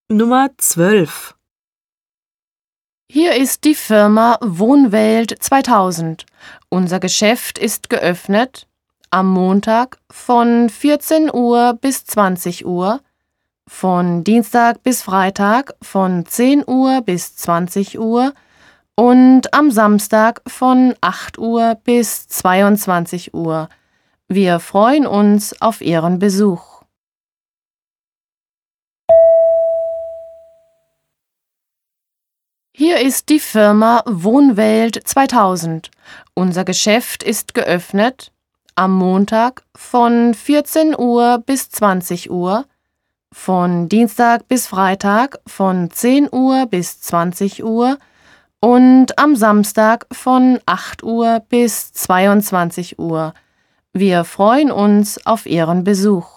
Nummer 12. Hier ist die Firma Wohnwelt 2000. Unser Geschäft ist geöffnet am Montag von 14 Uhr bis 20 Uhr, von Dienstag bis Freitag von 10 Uhr bis 20 Uhr und am Samstag von 8 Uhr bis 22 Uhr. Wir freuen uns auf Ihren Besuch. Hier ist die Firma Wohnwelt 2000. Unser Geschäft ist geöffnet am Montag von 14 Uhr bis 20 Uhr, von Dienstag bis Freitag von 10 Uhr bis 20 Uhr und am Samstag von 8 Uhr bis 22 Uhr. Wir freuen uns auf Ihren Besuch.